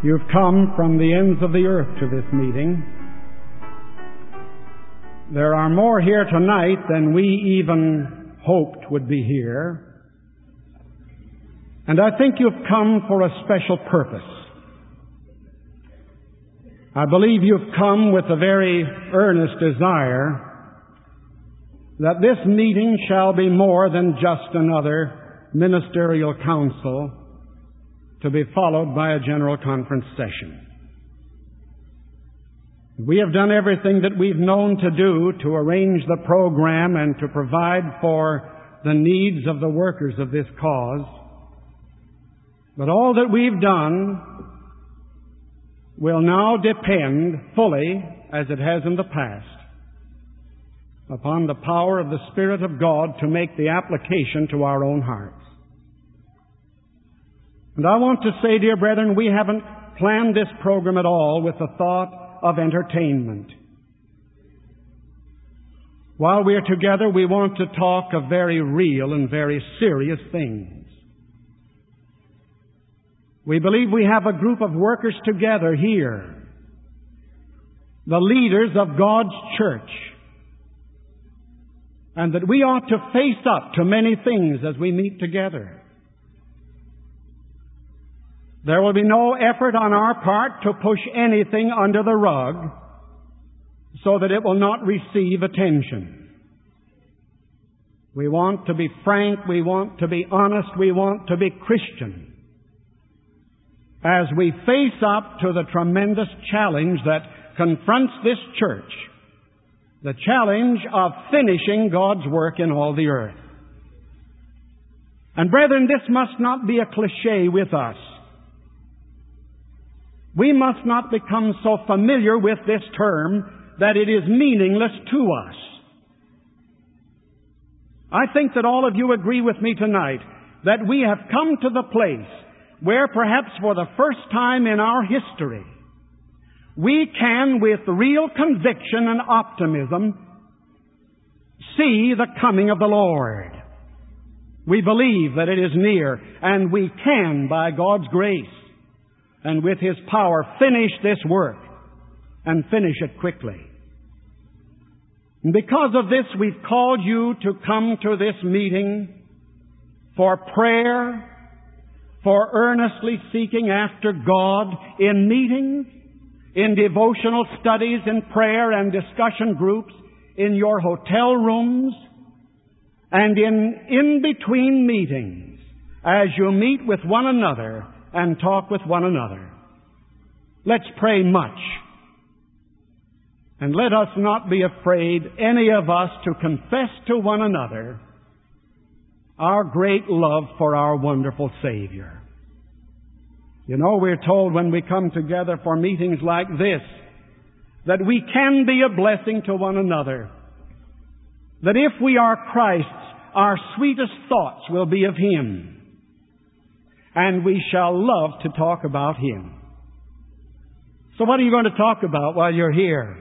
You've come from the ends of the earth to this meeting. There are more here tonight than we even hoped would be here. And I think you've come for a special purpose. I believe you've come with a very earnest desire that this meeting shall be more than just another ministerial council to be followed by a general conference session. We have done everything that we've known to do to arrange the program and to provide for the needs of the workers of this cause. But all that we've done will now depend fully, as it has in the past, upon the power of the Spirit of God to make the application to our own hearts. And I want to say, dear brethren, we haven't planned this program at all with the thought of entertainment. While we are together, we want to talk of very real and very serious things. We believe we have a group of workers together here, the leaders of God's church, and that we ought to face up to many things as we meet together. There will be no effort on our part to push anything under the rug so that it will not receive attention. We want to be frank, we want to be honest, we want to be Christian as we face up to the tremendous challenge that confronts this church, the challenge of finishing God's work in all the earth. And brethren, this must not be a cliché with us. We must not become so familiar with this term that it is meaningless to us. I think that all of you agree with me tonight that we have come to the place where perhaps for the first time in our history, we can with real conviction and optimism see the coming of the Lord. We believe that it is near, and we can, by God's grace, and with His power, finish this work, and finish it quickly. And because of this, we've called you to come to this meeting for prayer, for earnestly seeking after God in meetings, in devotional studies, in prayer and discussion groups, in your hotel rooms, and in between meetings, as you meet with one another and talk with one another. Let's pray much. And let us not be afraid, any of us, to confess to one another our great love for our wonderful Savior. You know, we're told when we come together for meetings like this that we can be a blessing to one another. That if we are Christ's, our sweetest thoughts will be of Him. And we shall love to talk about Him. So what are you going to talk about while you're here?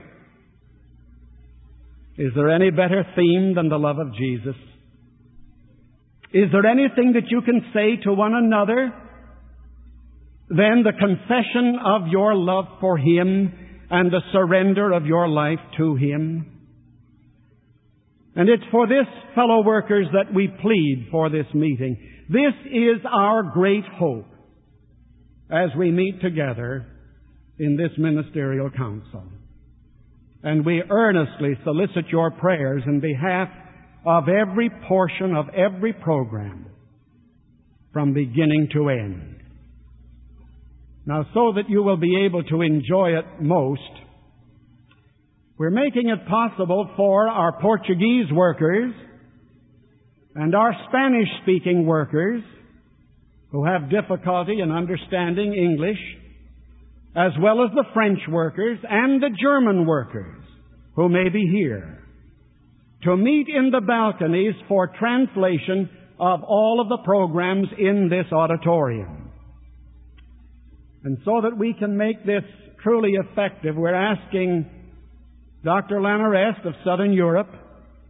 Is there any better theme than the love of Jesus? Is there anything that you can say to one another than the confession of your love for Him and the surrender of your life to Him? And it's for this, fellow workers, that we plead for this meeting. This is our great hope as we meet together in this ministerial council. And we earnestly solicit your prayers in behalf of every portion of every program from beginning to end. Now, so that you will be able to enjoy it most, we're making it possible for our Portuguese workers and our Spanish-speaking workers who have difficulty in understanding English, as well as the French workers and the German workers who may be here, to meet in the balconies for translation of all of the programs in this auditorium. And so that we can make this truly effective, we're asking Dr. Lanarest of Southern Europe,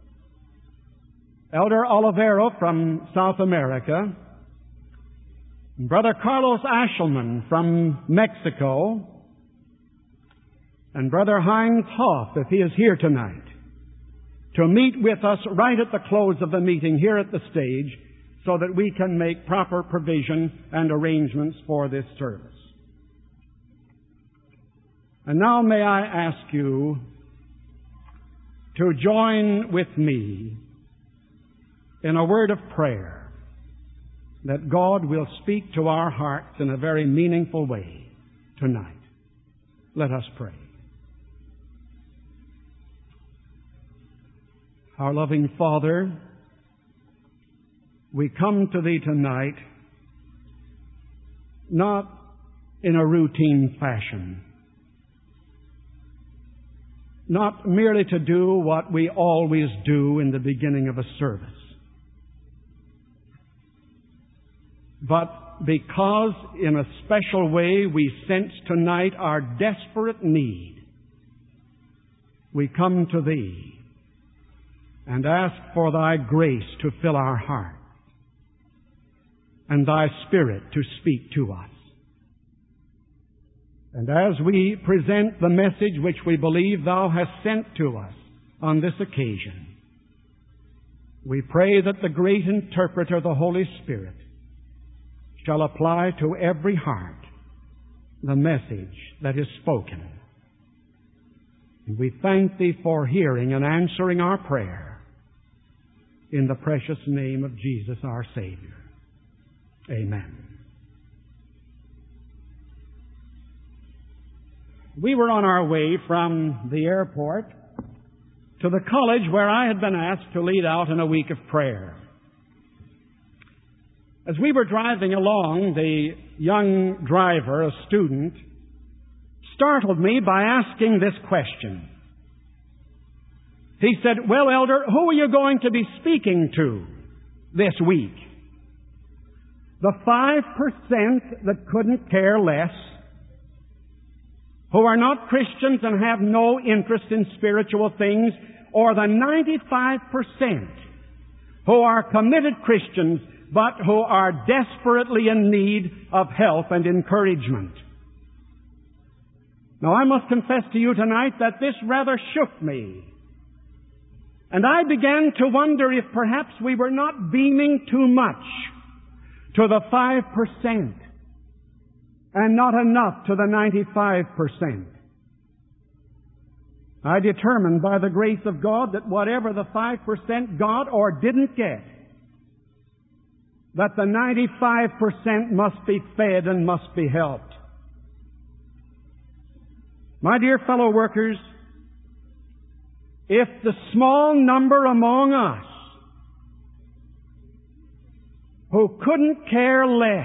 Elder Olivero from South America, Brother Carlos Ashelman from Mexico, and Brother Heinz Hoff, if he is here tonight, to meet with us right at the close of the meeting here at the stage so that we can make proper provision and arrangements for this service. And now may I ask you to join with me in a word of prayer that God will speak to our hearts in a very meaningful way tonight. Let us pray. Our loving Father, we come to Thee tonight not in a routine fashion, not merely to do what we always do in the beginning of a service, but because in a special way we sense tonight our desperate need, we come to Thee and ask for Thy grace to fill our heart and Thy Spirit to speak to us. And as we present the message which we believe Thou hast sent to us on this occasion, we pray that the great interpreter, the Holy Spirit, shall apply to every heart the message that is spoken. And we thank Thee for hearing and answering our prayer in the precious name of Jesus our Savior. Amen. We were on our way from the airport to the college where I had been asked to lead out in a week of prayer. As we were driving along, the young driver, a student, startled me by asking this question. He said, "Well, Elder, who are you going to be speaking to this week? The 5% that couldn't care less, who are not Christians and have no interest in spiritual things, or the 95% who are committed Christians but who are desperately in need of help and encouragement?" Now, I must confess to you tonight that this rather shook me. And I began to wonder if perhaps we were not beaming too much to the 5% and not enough to the 95%. I determined by the grace of God that whatever the 5% got or didn't get, that the 95% must be fed and must be helped. My dear fellow workers, if the small number among us who couldn't care less,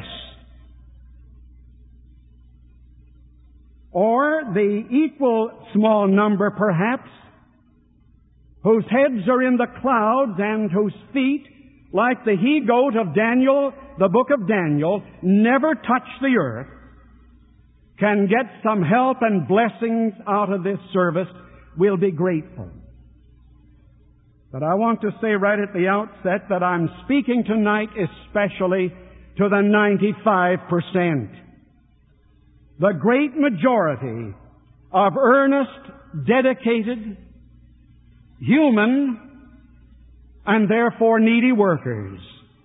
or the equal small number perhaps, whose heads are in the clouds and whose feet, like the he-goat of Daniel, the book of Daniel, never touch the earth, can get some help and blessings out of this service, we'll be grateful. But I want to say right at the outset that I'm speaking tonight especially to the 95%. The great majority of earnest, dedicated, human, and therefore needy workers.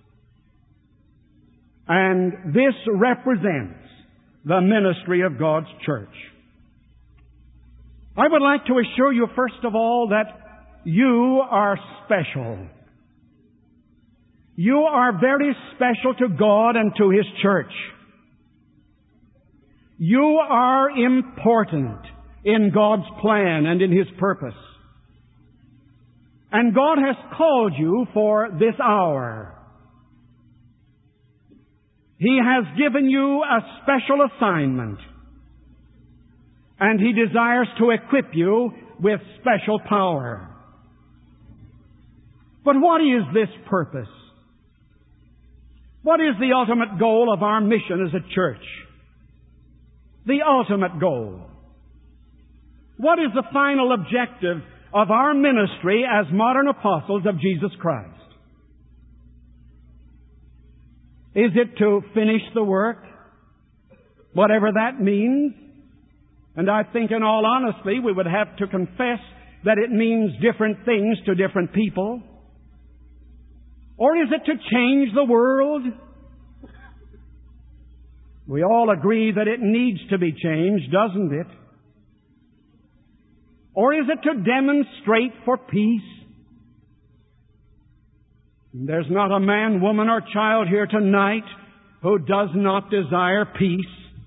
And this represents the ministry of God's church. I would like to assure you, first of all, that you are special. You are very special to God and to His church. You are important in God's plan and in His purpose. And God has called you for this hour. He has given you a special assignment. And He desires to equip you with special power. But what is this purpose? What is the ultimate goal of our mission as a church? The ultimate goal. What is the final objective of our ministry as modern apostles of Jesus Christ? Is it to finish the work? Whatever that means. And I think in all honesty we would have to confess that it means different things to different people. Or is it to change the world? We all agree that it needs to be changed, doesn't it? Or is it to demonstrate for peace? There's not a man, woman, or child here tonight who does not desire peace.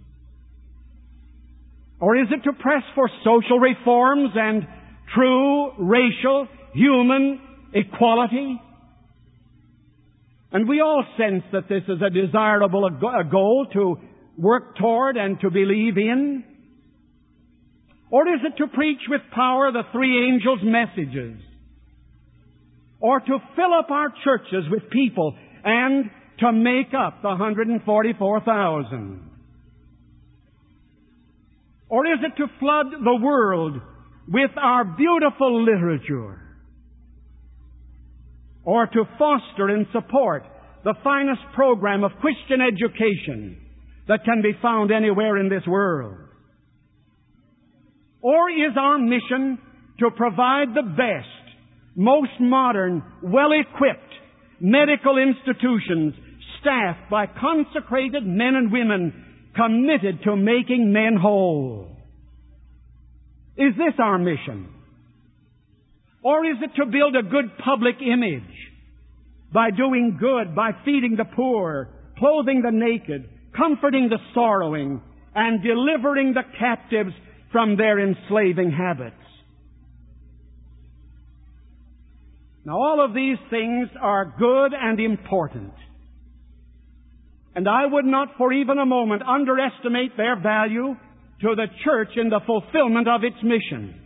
Or is it to press for social reforms and true racial, human equality? And we all sense that this is a desirable goal to work toward and to believe in. Or is it to preach with power the three angels' messages? Or to fill up our churches with people and to make up the 144,000? Or is it to flood the world with our beautiful literature? Or to foster and support the finest program of Christian education that can be found anywhere in this world? Or is our mission to provide the best, most modern, well-equipped medical institutions staffed by consecrated men and women committed to making men whole? Is this our mission? Or is it to build a good public image by doing good, by feeding the poor, clothing the naked, comforting the sorrowing, and delivering the captives from their enslaving habits? Now, all of these things are good and important. And I would not for even a moment underestimate their value to the church in the fulfillment of its mission.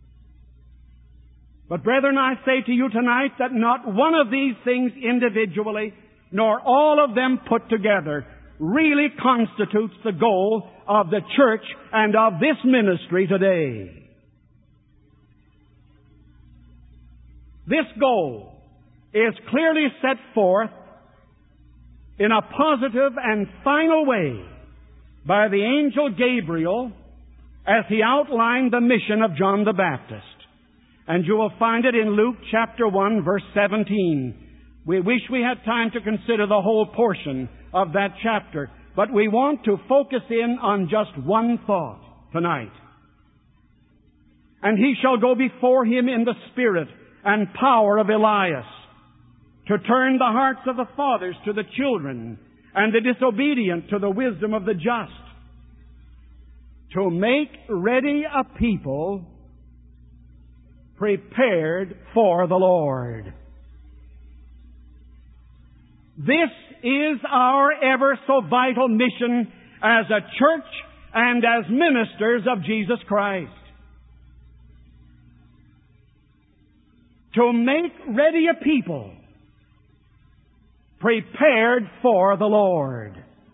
But brethren, I say to you tonight that not one of these things individually, nor all of them put together, really constitutes the goal of the church and of this ministry today. This goal is clearly set forth in a positive and final way by the angel Gabriel as he outlined the mission of John the Baptist. And you will find it in Luke chapter 1, verse 17. We wish we had time to consider the whole portion of that chapter, but we want to focus in on just one thought tonight. And he shall go before him in the spirit and power of Elias, to turn the hearts of the fathers to the children, and the disobedient to the wisdom of the just, to make ready a people prepared for the Lord. This is our ever so vital mission as a church and as ministers of Jesus Christ. To make ready a people prepared for the Lord.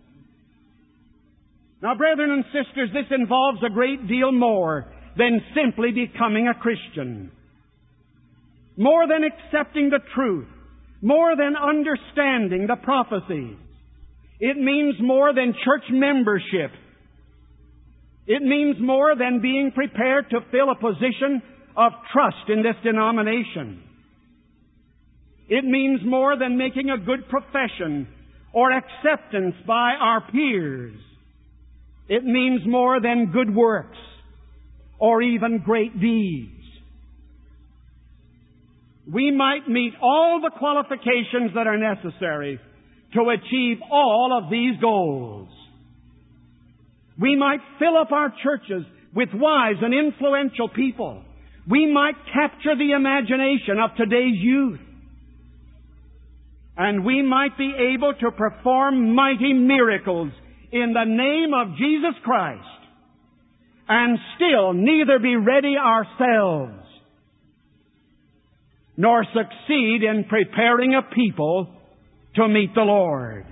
Now, brethren and sisters, this involves a great deal more than simply becoming a Christian. More than accepting the truth. More than understanding the prophecies. It means more than church membership. It means more than being prepared to fill a position of trust in this denomination. It means more than making a good profession or acceptance by our peers. It means more than good works or even great deeds. We might meet all the qualifications that are necessary to achieve all of these goals. We might fill up our churches with wise and influential people. We might capture the imagination of today's youth. And we might be able to perform mighty miracles in the name of Jesus Christ and still neither be ready ourselves nor succeed in preparing a people to meet the Lord.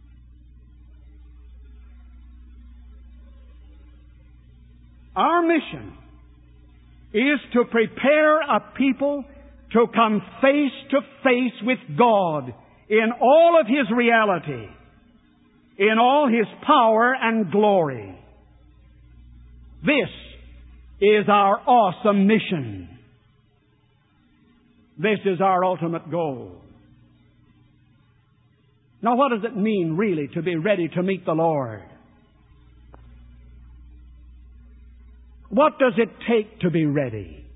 Our mission is to prepare a people to come face to face with God in all of His reality in all His power and glory. This is our awesome mission. This is our ultimate goal. Now, what does it mean, really, to be ready to meet the Lord? What does it take to be ready?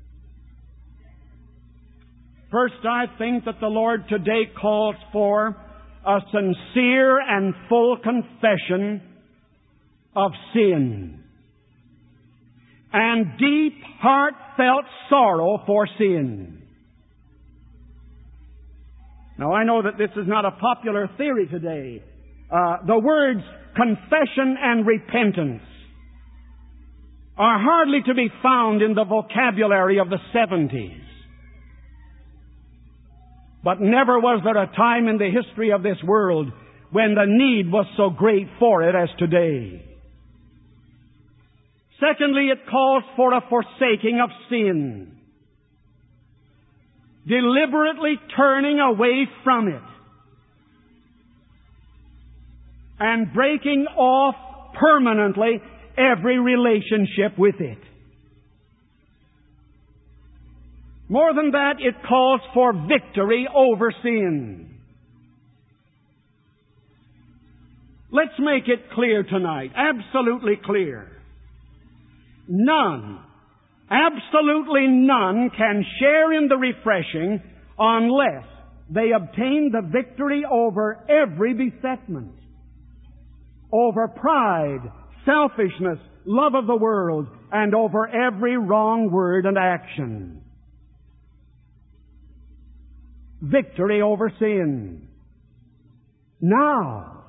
First, I think that the Lord today calls for a sincere and full confession of sin and deep, heartfelt sorrow for sin. Now, I know that this is not a popular theory today. The words confession and repentance are hardly to be found in the vocabulary of the 70s. But never was there a time in the history of this world when the need was so great for it as today. Secondly, it calls for a forsaking of sin, deliberately turning away from it and breaking off permanently every relationship with it. More than that, it calls for victory over sin. Let's make it clear tonight, absolutely clear. None, absolutely none, can share in the refreshing unless they obtain the victory over every besetment, over pride, selfishness, love of the world, and over every wrong word and action. Victory over sin. Now.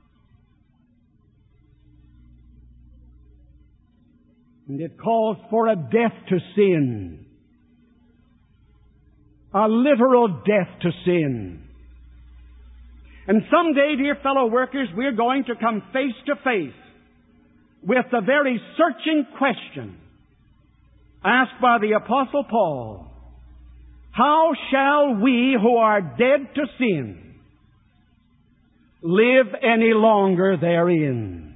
And it calls for a death to sin. A literal death to sin. And someday, dear fellow workers, we're going to come face to face with the very searching question asked by the Apostle Paul. How shall we who are dead to sin live any longer therein?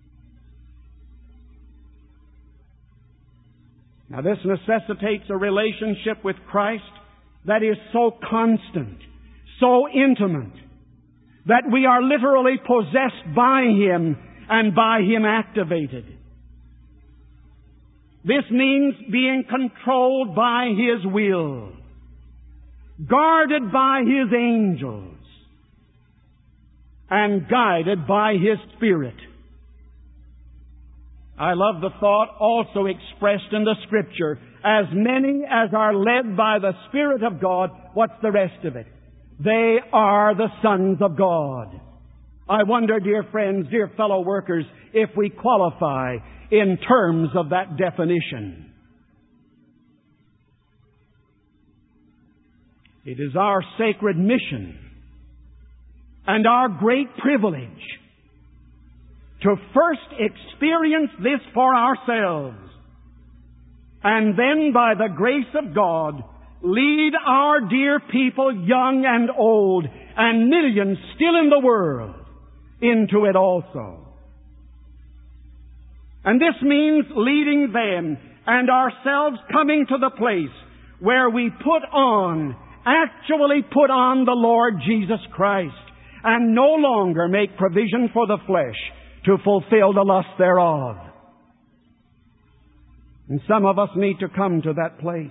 Now, this necessitates a relationship with Christ that is so constant, so intimate, that we are literally possessed by Him and by Him activated. This means being controlled by His will, guarded by His angels, and guided by His Spirit. I love the thought also expressed in the Scripture. As many as are led by the Spirit of God, what's the rest of it? They are the sons of God. I wonder, dear friends, dear fellow workers, if we qualify in terms of that definition. It is our sacred mission and our great privilege to first experience this for ourselves, and then by the grace of God lead our dear people, young and old, and millions still in the world, into it also. And this means leading them and ourselves coming to the place where we actually put on the Lord Jesus Christ, and no longer make provision for the flesh to fulfill the lust thereof. And some of us need to come to that place.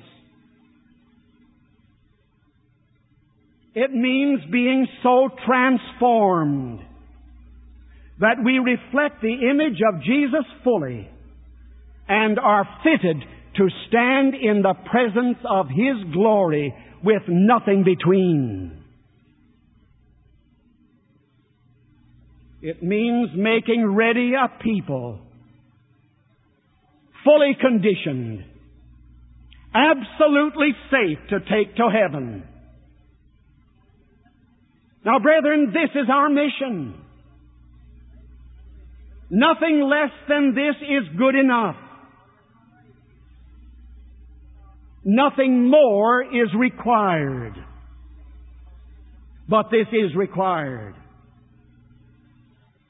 It means being so transformed that we reflect the image of Jesus fully and are fitted to stand in the presence of His glory with nothing between. It means making ready a people, fully conditioned, absolutely safe to take to heaven. Now, brethren, this is our mission. Nothing less than this is good enough. Nothing more is required. But this is required.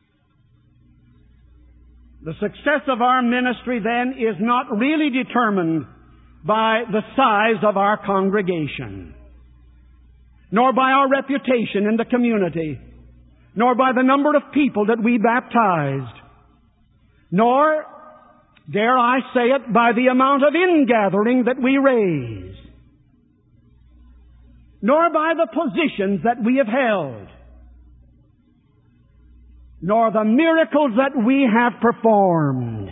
The success of our ministry then is not really determined by the size of our congregation, nor by our reputation in the community, nor by the number of people that we baptized, nor, dare I say it, by the amount of ingathering that we raise, nor by the positions that we have held, nor the miracles that we have performed,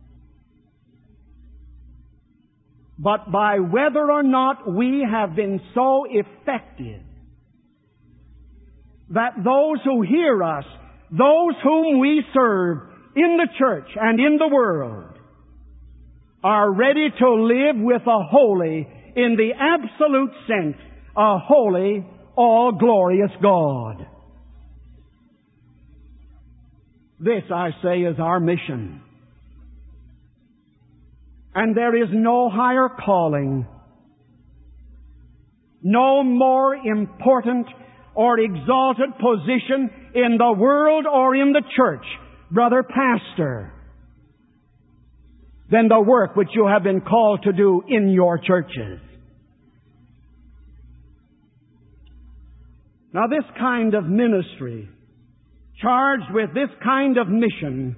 but by whether or not we have been so effective that those who hear us, those whom we serve in the church and in the world, are ready to live with a holy, in the absolute sense, a holy, all-glorious God. This, I say, is our mission. And there is no higher calling, no more important or exalted position in the world or in the church, brother pastor, than the work which you have been called to do in your churches. Now, this kind of ministry, charged with this kind of mission,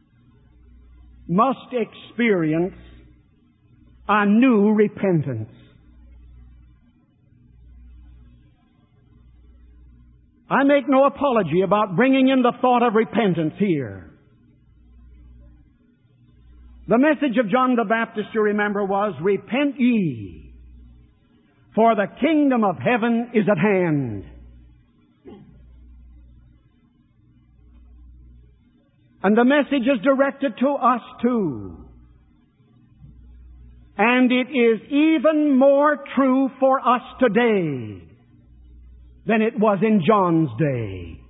must experience a new repentance. I make no apology about bringing in the thought of repentance here. The message of John the Baptist, you remember, was, "Repent ye, for the kingdom of heaven is at hand." And the message is directed to us too. And it is even more true for us today than it was in John's day.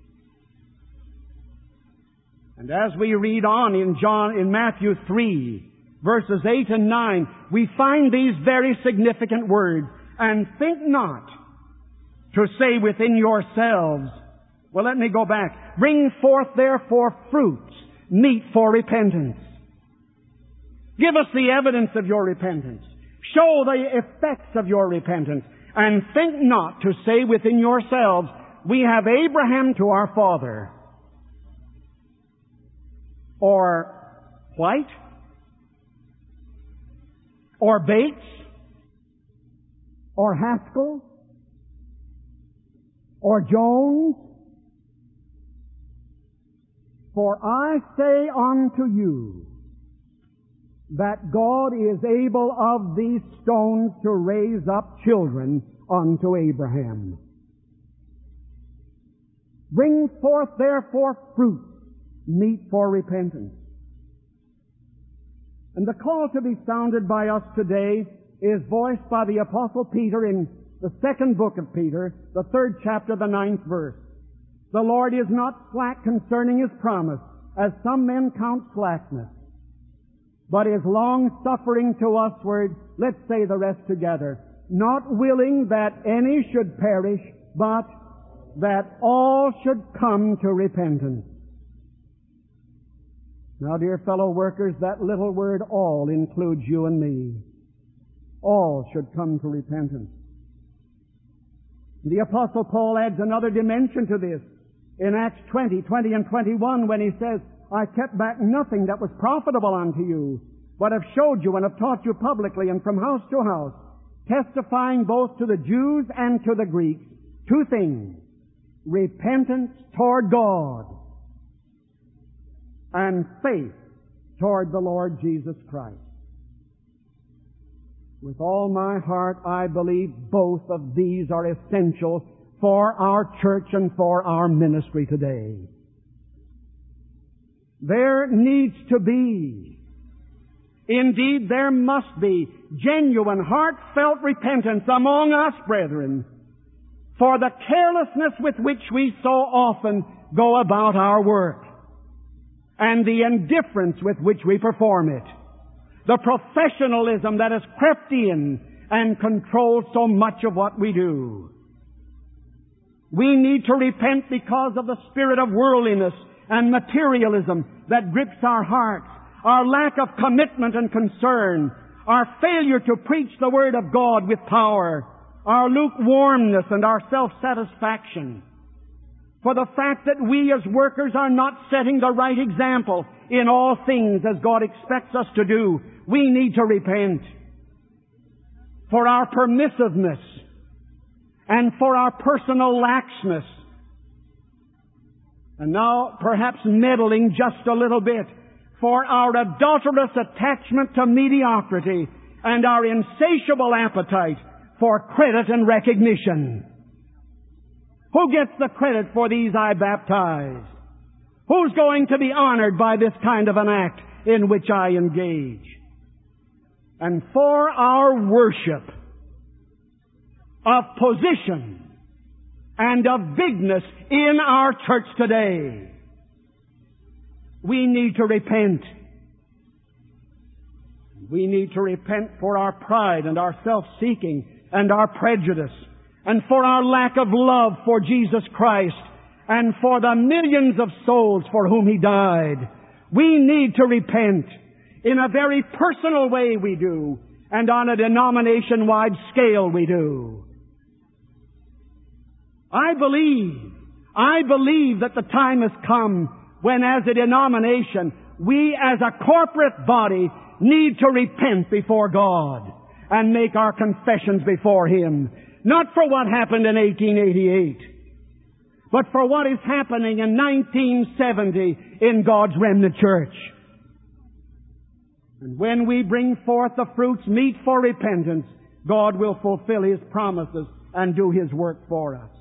And as we read on in Matthew 3, verses 8 and 9, we find these very significant words. "And think not to say within yourselves," well, let me go back. "Bring forth therefore fruits, meet for repentance." Give us the evidence of your repentance. Show the effects of your repentance. "And think not to say within yourselves, we have Abraham to our father." Or White? Or Bates? Or Haskell? Or Jones? "For I say unto you, that God is able of these stones to raise up children unto Abraham. Bring forth therefore fruit, meet for repentance." And the call to be sounded by us today is voiced by the Apostle Peter in the second book of Peter, the 3rd chapter, the 9th verse. "The Lord is not slack concerning His promise, as some men count slackness, but is long-suffering to usward," let's say the rest together, "not willing that any should perish, but that all should come to repentance." Now, dear fellow workers, that little word "all" includes you and me. All should come to repentance. The Apostle Paul adds another dimension to this in Acts 20 and 21, when he says, "I kept back nothing that was profitable unto you, but have showed you and have taught you publicly and from house to house, testifying both to the Jews and to the Greeks, two things: repentance toward God and faith toward the Lord Jesus Christ." With all my heart, I believe both of these are essential for our church and for our ministry today. There needs to be, indeed there must be, genuine, heartfelt repentance among us, brethren, for the carelessness with which we so often go about our work, and the indifference with which we perform it, the professionalism that has crept in and controls so much of what we do. We need to repent because of the spirit of worldliness and materialism that grips our hearts, our lack of commitment and concern, our failure to preach the Word of God with power, our lukewarmness and our self-satisfaction, for the fact that we as workers are not setting the right example in all things as God expects us to do, we need to repent. For our permissiveness and for our personal laxness, and now perhaps meddling just a little bit, for our adulterous attachment to mediocrity and our insatiable appetite for credit and recognition. Who gets the credit for these I baptized? Who's going to be honored by this kind of an act in which I engage? And for our worship of position and of bigness in our church today, we need to repent. We need to repent for our pride and our self-seeking and our prejudice, and for our lack of love for Jesus Christ, and for the millions of souls for whom He died. We need to repent. In a very personal way we do, and on a denomination-wide scale we do. I believe that the time has come when, as a denomination, we as a corporate body need to repent before God and make our confessions before Him. Not for what happened in 1888, but for what is happening in 1970 in God's remnant church. And when we bring forth the fruits meet for repentance, God will fulfill His promises and do His work for us.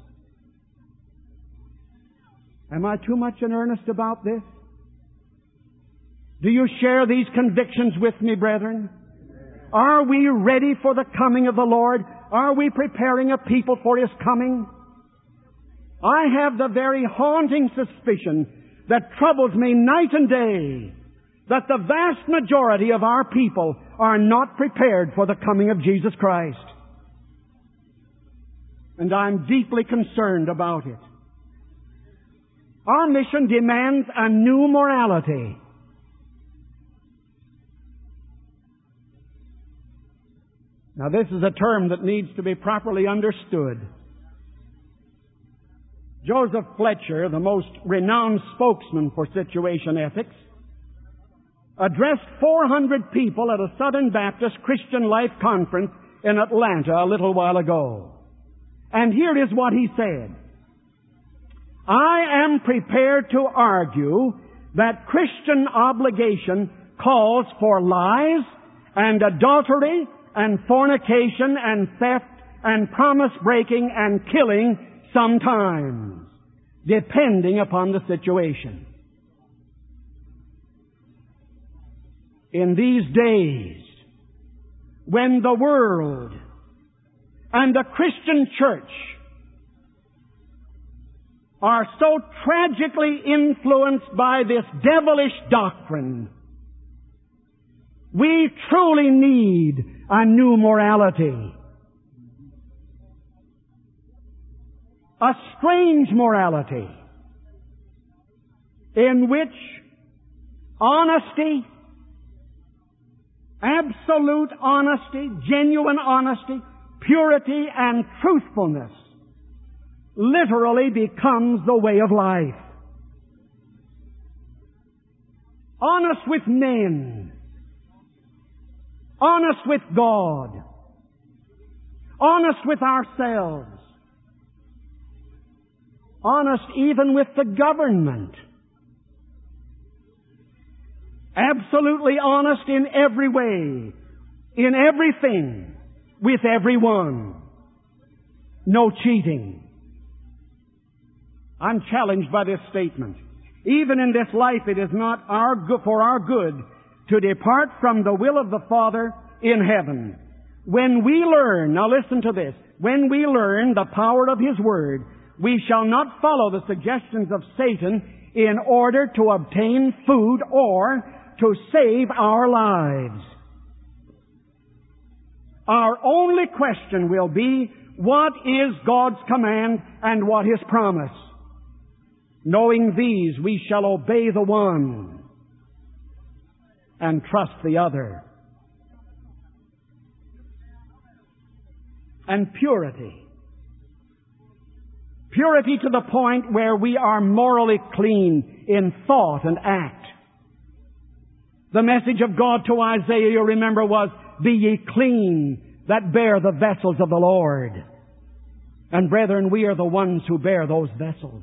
Am I too much in earnest about this? Do you share these convictions with me, brethren? Are we ready for the coming of the Lord? Are we preparing a people for His coming? I have the very haunting suspicion that troubles me night and day that the vast majority of our people are not prepared for the coming of Jesus Christ. And I'm deeply concerned about it. Our mission demands a new morality. Now, this is a term that needs to be properly understood. Joseph Fletcher, the most renowned spokesman for situation ethics, addressed 400 people at a Southern Baptist Christian Life Conference in Atlanta a little while ago. And here is what he said. I am prepared to argue that Christian obligation calls for lies and adultery and fornication and theft and promise breaking and killing sometimes, depending upon the situation. In these days, when the world and the Christian church are so tragically influenced by this devilish doctrine, we truly need a new morality. A strange morality in which honesty, absolute honesty, genuine honesty, purity, and truthfulness literally becomes the way of life. Honest with men, honest with God, honest with ourselves, honest even with the government, absolutely honest in every way, in everything, with everyone. No cheating. I'm challenged by this statement. Even in this life, it is not for our good to depart from the will of the Father in heaven. When we learn, now listen to this, when we learn the power of His Word, we shall not follow the suggestions of Satan in order to obtain food or to save our lives. Our only question will be, what is God's command and what His promise? Knowing these, we shall obey the one and trust the other. And purity. Purity to the point where we are morally clean in thought and act. The message of God to Isaiah, you remember, was, "Be ye clean that bear the vessels of the Lord." And brethren, we are the ones who bear those vessels.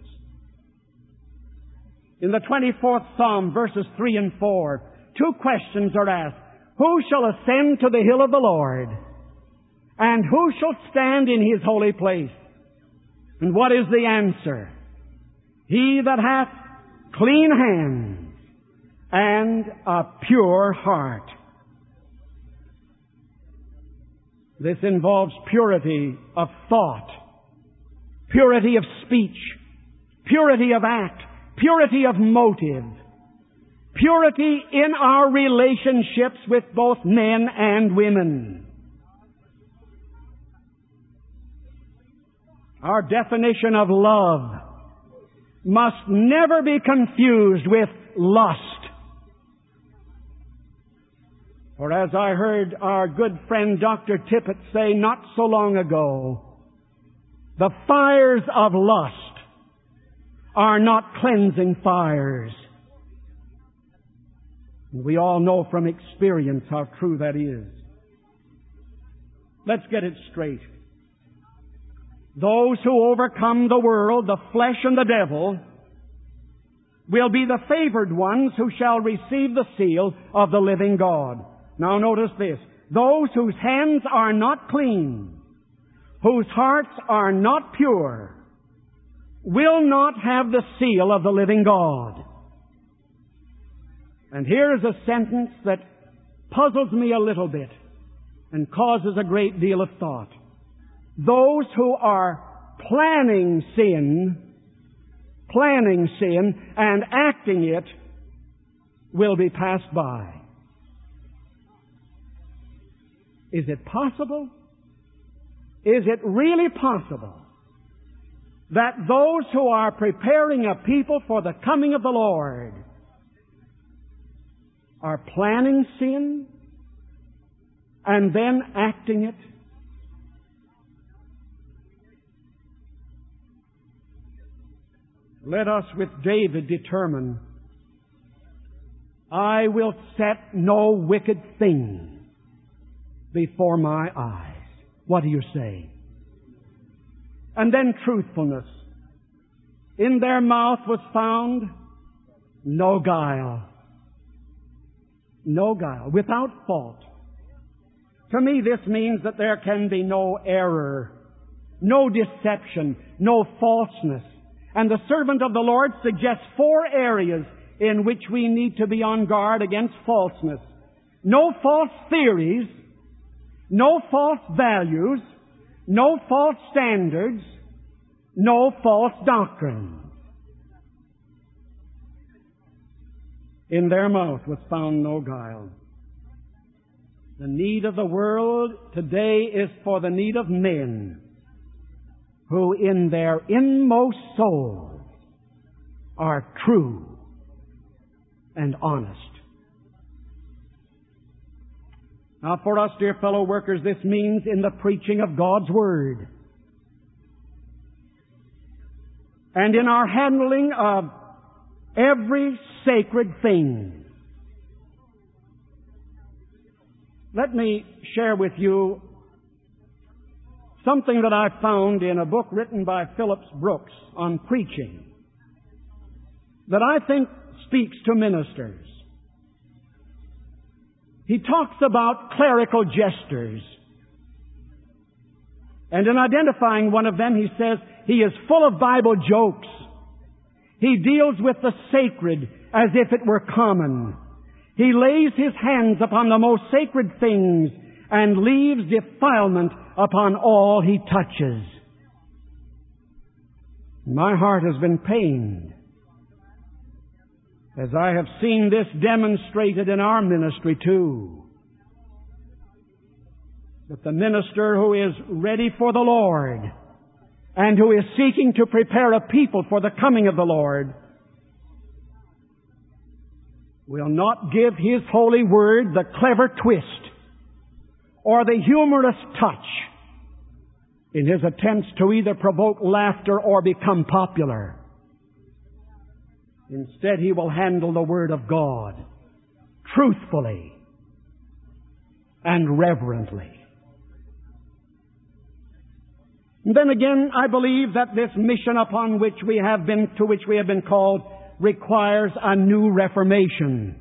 In the 24th Psalm, verses 3 and 4, two questions are asked. Who shall ascend to the hill of the Lord? And who shall stand in His holy place? And what is the answer? He that hath clean hands and a pure heart. This involves purity of thought, purity of speech, purity of act, purity of motive, purity in our relationships with both men and women. Our definition of love must never be confused with lust. For as I heard our good friend Dr. Tippett say not so long ago, the fires of lust are not cleansing fires. We all know from experience how true that is. Let's get it straight. Those who overcome the world, the flesh and the devil, will be the favored ones who shall receive the seal of the living God. Now notice this. Those whose hands are not clean, whose hearts are not pure, will not have the seal of the living God. And here is a sentence that puzzles me a little bit and causes a great deal of thought. Those who are planning sin and acting it will be passed by. Is it possible? Is it really possible that those who are preparing a people for the coming of the Lord are planning sin and then acting it? Let us with David determine, I will set no wicked thing before my eyes. What do you say? And then truthfulness. In their mouth was found no guile. No guile. Without fault. To me, this means that there can be no error, no deception, no falseness. And the servant of the Lord suggests 4 areas in which we need to be on guard against falseness. No false theories, no false values, no false standards, no false doctrine. In their mouth was found no guile. The need of the world today is for the need of men who in their inmost souls are true and honest. Now for us, dear fellow workers, this means in the preaching of God's Word and in our handling of every sacred thing. Let me share with you something that I found in a book written by Phillips Brooks on preaching that I think speaks to ministers. He talks about clerical jesters. And in identifying one of them, he says he is full of Bible jokes. He deals with the sacred as if it were common. He lays his hands upon the most sacred things and leaves defilement upon all he touches. My heart has been pained as I have seen this demonstrated in our ministry too. That the minister who is ready for the Lord and who is seeking to prepare a people for the coming of the Lord, will not give His holy word the clever twist or the humorous touch in his attempts to either provoke laughter or become popular. Instead, He will handle the Word of God truthfully and reverently. And then again, I believe that this mission to which we have been called requires a new reformation.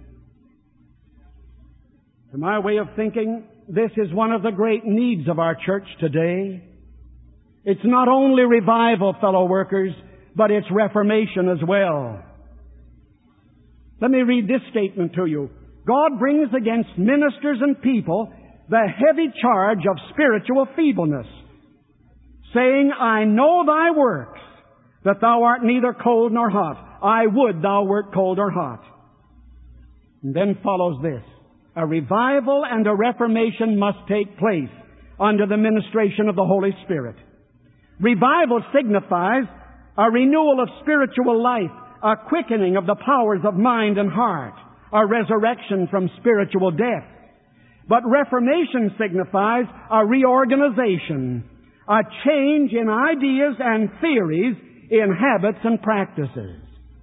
To my way of thinking, this is one of the great needs of our church today. It's not only revival, fellow workers, but it's reformation as well. Let me read this statement to you. God brings against ministers and people the heavy charge of spiritual feebleness, saying, I know thy works, that thou art neither cold nor hot. I would thou wert cold or hot. And then follows this. A revival and a reformation must take place under the ministration of the Holy Spirit. Revival signifies a renewal of spiritual life, a quickening of the powers of mind and heart, a resurrection from spiritual death. But reformation signifies a reorganization, a change in ideas and theories, in habits and practices.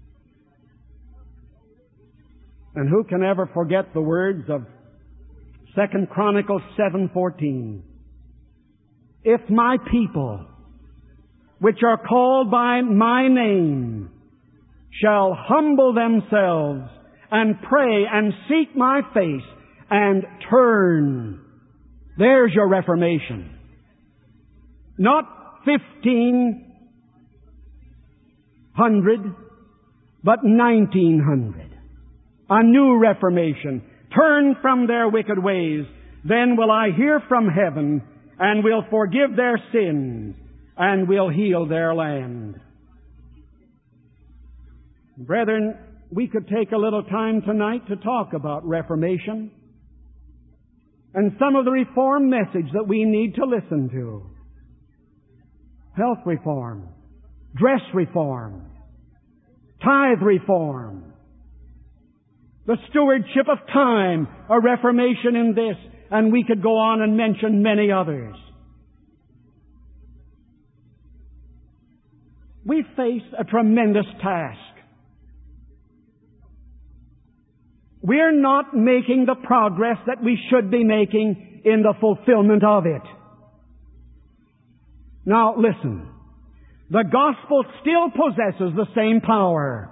And who can ever forget the words of 2 Chronicles 7:14? If my people, which are called by my name, shall humble themselves and pray and seek my face and turn. There's your reformation. Not 1500, but 1900. A new reformation. Turn from their wicked ways. Then will I hear from heaven and will forgive their sins and will heal their land. Brethren, we could take a little time tonight to talk about reformation and some of the reform message that we need to listen to. Health reform, dress reform, tithe reform, the stewardship of time, a reformation in this, and we could go on and mention many others. We face a tremendous task. We're not making the progress that we should be making in the fulfillment of it. Now, listen. The gospel still possesses the same power.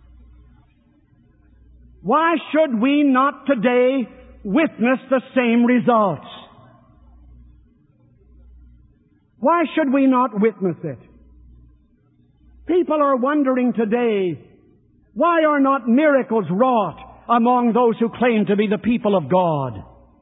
Why should we not today witness the same results? Why should we not witness it? People are wondering today, why are not miracles wrought among those who claim to be the people of God?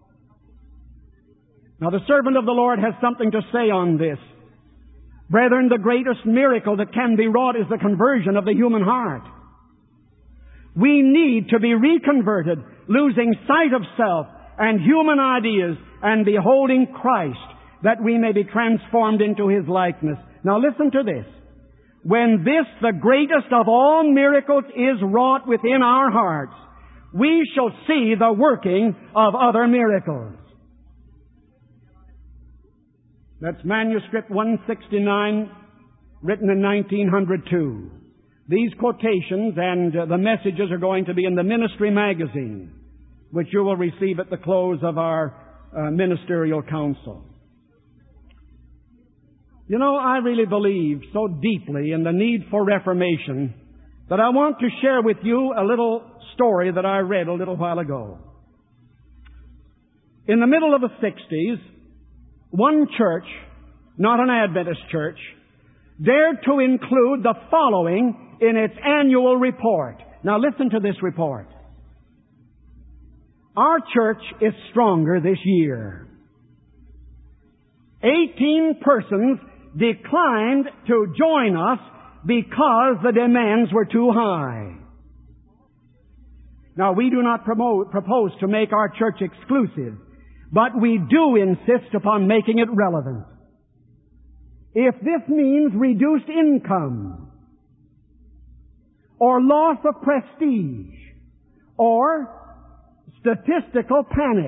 Now, the servant of the Lord has something to say on this. Brethren, the greatest miracle that can be wrought is the conversion of the human heart. We need to be reconverted, losing sight of self and human ideas and beholding Christ, that we may be transformed into His likeness. Now listen to this. When this, the greatest of all miracles, is wrought within our hearts, we shall see the working of other miracles. That's manuscript 169, written in 1902. These quotations and the messages are going to be in the Ministry Magazine, which you will receive at the close of our ministerial council. You know, I really believe so deeply in the need for reformation that I want to share with you a little story that I read a little while ago. In the middle of the 60s, one church, not an Adventist church, dared to include the following in its annual report. Now listen to this report. Our church is stronger this year. 18 persons declined to join us because the demands were too high. Now, we do not propose to make our church exclusive, but we do insist upon making it relevant. if this means reduced income, or loss of prestige, or statistical panic,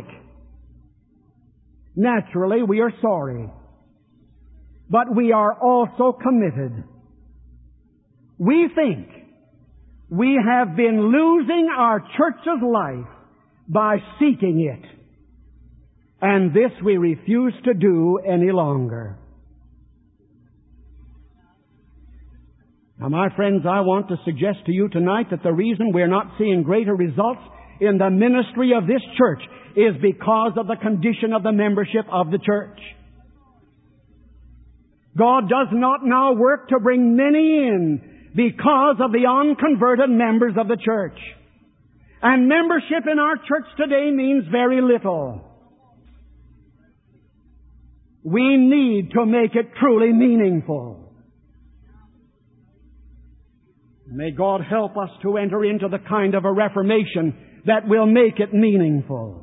naturally we are sorry. But we are also committed. We think we have been losing our church's life by seeking it. And this we refuse to do any longer. Now, my friends, I want to suggest to you tonight that the reason we're not seeing greater results in the ministry of this church is because of the condition of the membership of the church. God does not now work to bring many in because of the unconverted members of the church. And membership in our church today means very little. We need to make it truly meaningful. May God help us to enter into the kind of a reformation that will make it meaningful.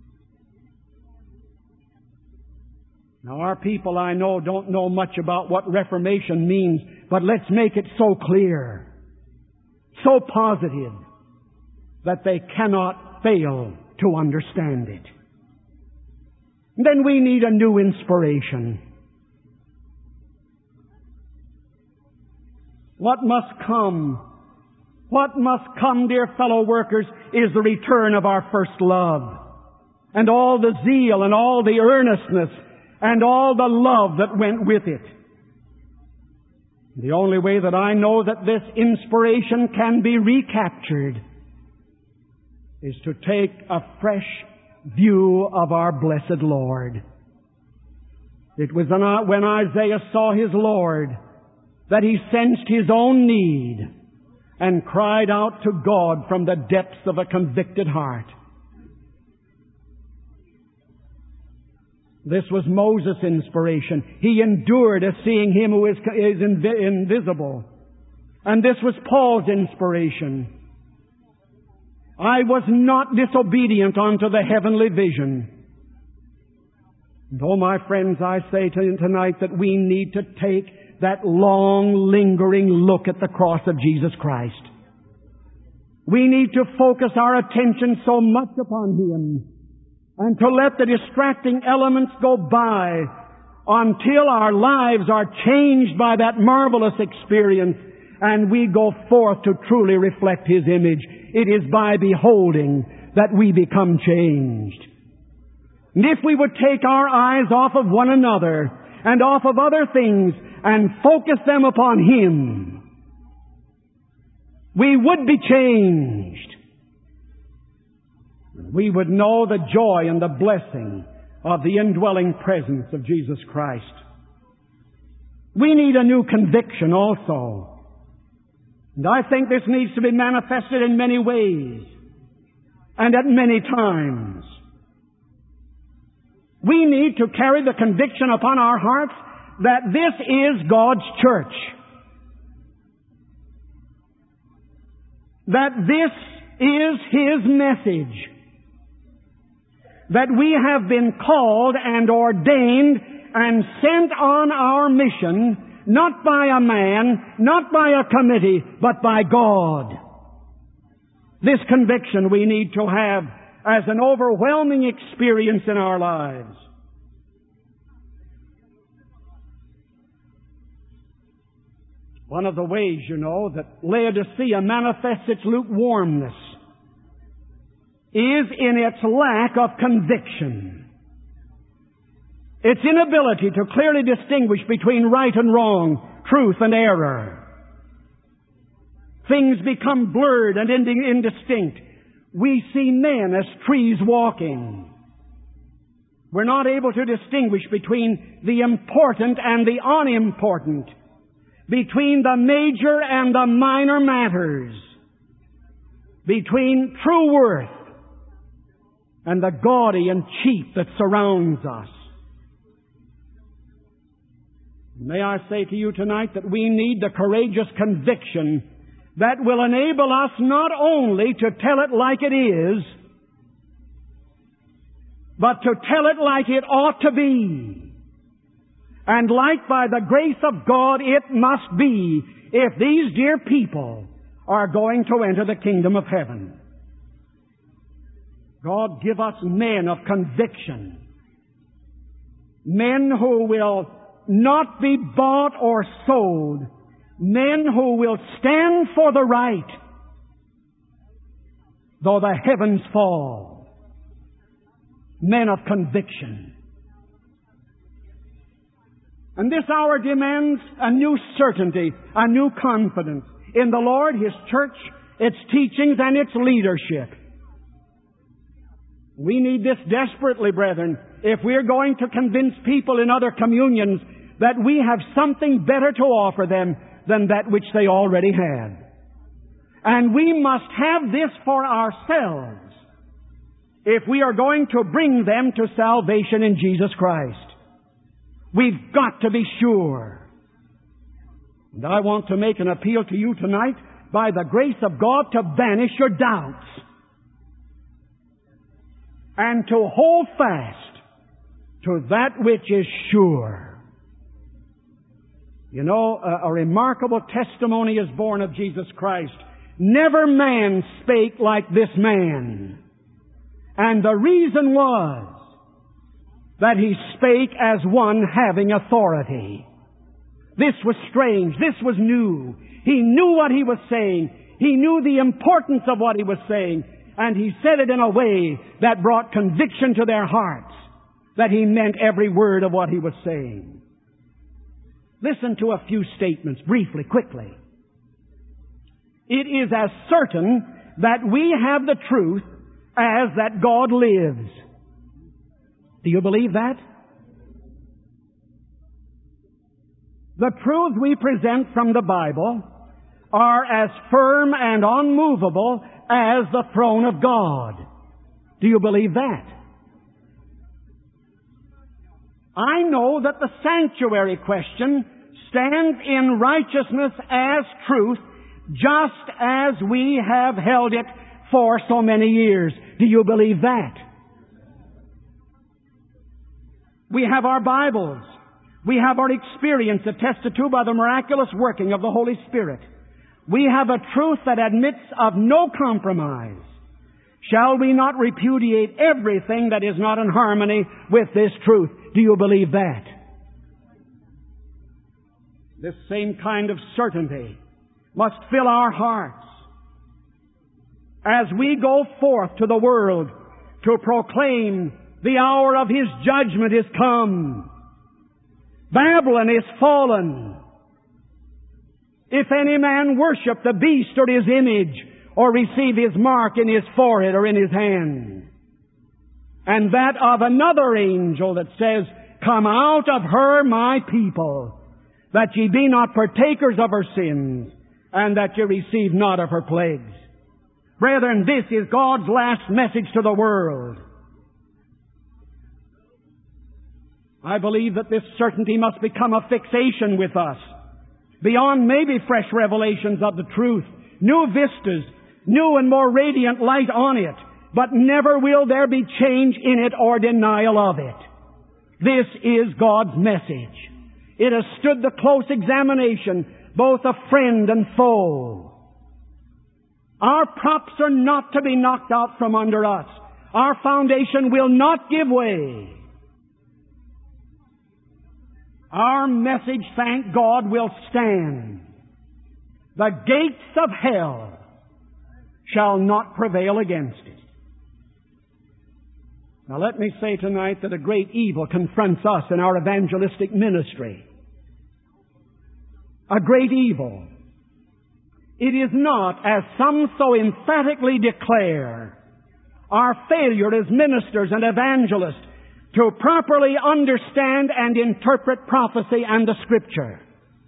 Now, our people, I know, don't know much about what reformation means, but let's make it so clear, so positive, that they cannot fail to understand it. Then we need a new inspiration. What must come, dear fellow workers, is the return of our first love. And all the zeal and all the earnestness and all the love that went with it. The only way that I know that this inspiration can be recaptured is to take a fresh view of our blessed Lord. It was when Isaiah saw his Lord that he sensed his own need and cried out to God from the depths of a convicted heart. This was Moses' inspiration. He endured as seeing Him who is invisible. And this was Paul's inspiration. I was not disobedient unto the heavenly vision. And oh, my friends, I say to you tonight that we need to take that long, lingering look at the cross of Jesus Christ. We need to focus our attention so much upon Him and to let the distracting elements go by until our lives are changed by that marvelous experience and we go forth to truly reflect His image. It is by beholding that we become changed. And if we would take our eyes off of one another and off of other things and focus them upon Him, we would be changed. We would know the joy and the blessing of the indwelling presence of Jesus Christ. We need a new conviction also. And I think this needs to be manifested in many ways and at many times. We need to carry the conviction upon our hearts that this is God's church. That this is His message. That we have been called and ordained and sent on our mission, not by a man, not by a committee, but by God. This conviction we need to have as an overwhelming experience in our lives. One of the ways, that Laodicea manifests its lukewarmness is in its lack of conviction. Its inability to clearly distinguish between right and wrong, truth and error. Things become blurred and indistinct. We see men as trees walking. We're not able to distinguish between the important and the unimportant, between the major and the minor matters, between true worth and the gaudy and cheap that surrounds us. May I say to you tonight that we need the courageous conviction that will enable us not only to tell it like it is, but to tell it like it ought to be. And like by the grace of God it must be if these dear people are going to enter the kingdom of heaven. God, give us men of conviction. Men who will not be bought or sold. Men who will stand for the right, though the heavens fall. Men of conviction. And this hour demands a new certainty, a new confidence in the Lord, His church, its teachings, and its leadership. We need this desperately, brethren, if we're going to convince people in other communions that we have something better to offer them than that which they already have. And we must have this for ourselves if we are going to bring them to salvation in Jesus Christ. We've got to be sure. And I want to make an appeal to you tonight, by the grace of God, to banish your doubts and to hold fast to that which is sure. You know, a remarkable testimony is born of Jesus Christ. Never man spake like this man. And the reason was that he spake as one having authority. This was strange. This was new. He knew what he was saying. He knew the importance of what he was saying. And he said it in a way that brought conviction to their hearts that he meant every word of what he was saying. Listen to a few statements briefly, quickly. It is as certain that we have the truth as that God lives. Do you believe that? The truths we present from the Bible are as firm and unmovable as the throne of God. Do you believe that? I know that the sanctuary question stands in righteousness as truth, just as we have held it for so many years. Do you believe that? We have our Bibles. We have our experience attested to by the miraculous working of the Holy Spirit. We have a truth that admits of no compromise. Shall we not repudiate everything that is not in harmony with this truth? Do you believe that? This same kind of certainty must fill our hearts as we go forth to the world to proclaim the hour of His judgment is come. Babylon is fallen. If any man worship the beast or his image, or receive his mark in his forehead or in his hand. And that of another angel that says, Come out of her, my people, that ye be not partakers of her sins, and that ye receive not of her plagues. Brethren, this is God's last message to the world. I believe that this certainty must become a fixation with us, beyond maybe fresh revelations of the truth, new vistas, new and more radiant light on it, but never will there be change in it or denial of it. This is God's message. It has stood the close examination, both of friend and foe. Our props are not to be knocked out from under us. Our foundation will not give way. Our message, thank God, will stand. The gates of hell shall not prevail against it. Now let me say tonight that a great evil confronts us in our evangelistic ministry. A great evil. It is not, as some so emphatically declare, our failure as ministers and evangelists to properly understand and interpret prophecy and the Scripture,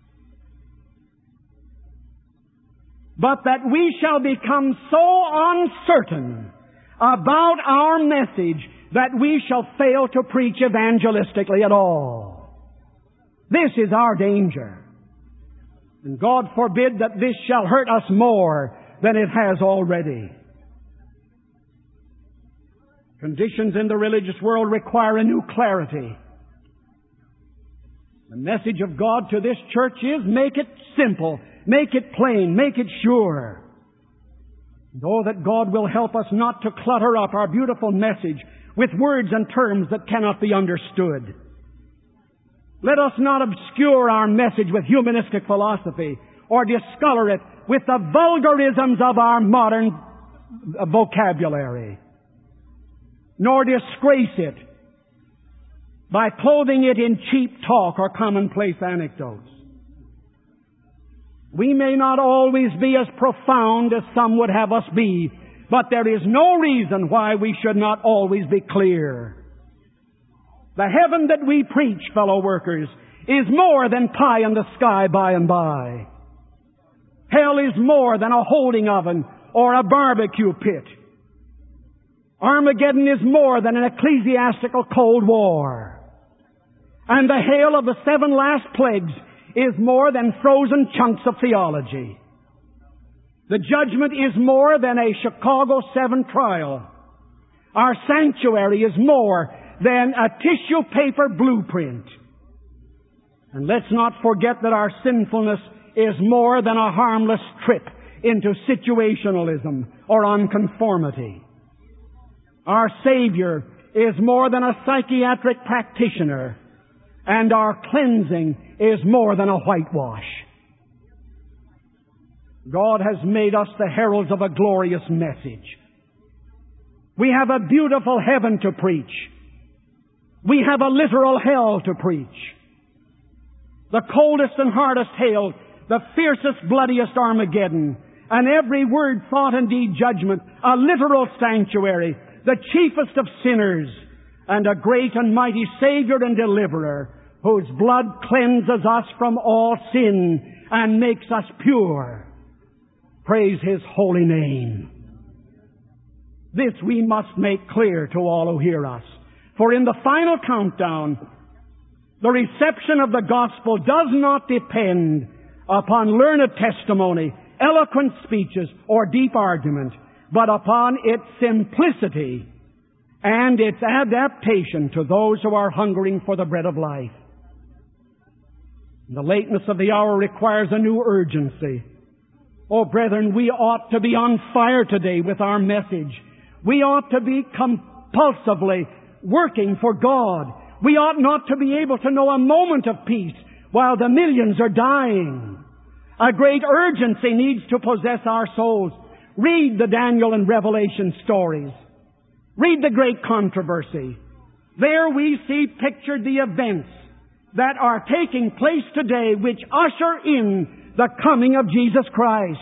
but that we shall become so uncertain about our message that we shall fail to preach evangelistically at all. This is our danger. And God forbid that this shall hurt us more than it has already. Conditions in the religious world require a new clarity. The message of God to this church is, make it simple, make it plain, make it sure. And oh, that God will help us not to clutter up our beautiful message with words and terms that cannot be understood. Let us not obscure our message with humanistic philosophy or discolor it with the vulgarisms of our modern vocabulary, nor disgrace it by clothing it in cheap talk or commonplace anecdotes. We may not always be as profound as some would have us be, but there is no reason why we should not always be clear. The heaven that we preach, fellow workers, is more than pie in the sky by and by. Hell is more than a holding oven or a barbecue pit. Armageddon is more than an ecclesiastical Cold War. And the hail of the 7 last plagues is more than frozen chunks of theology. The judgment is more than a Chicago 7 trial. Our sanctuary is more than a tissue paper blueprint. And let's not forget that our sinfulness is more than a harmless trip into situationalism or unconformity. Our Savior is more than a psychiatric practitioner, and our cleansing is more than a whitewash. God has made us the heralds of a glorious message. We have a beautiful heaven to preach. We have a literal hell to preach. The coldest and hardest hail, the fiercest, bloodiest Armageddon, and every word, thought, and deed judgment, a literal sanctuary, the chiefest of sinners, and a great and mighty Savior and Deliverer, whose blood cleanses us from all sin and makes us pure. Praise His holy name. This we must make clear to all who hear us. For in the final countdown, the reception of the gospel does not depend upon learned testimony, eloquent speeches, or deep argument, but upon its simplicity and its adaptation to those who are hungering for the bread of life. The lateness of the hour requires a new urgency. Oh, brethren, we ought to be on fire today with our message. We ought to be compulsively working for God. We ought not to be able to know a moment of peace while the millions are dying. A great urgency needs to possess our souls. Read the Daniel and Revelation stories. Read the great controversy. There we see pictured the events that are taking place today which usher in the coming of Jesus Christ.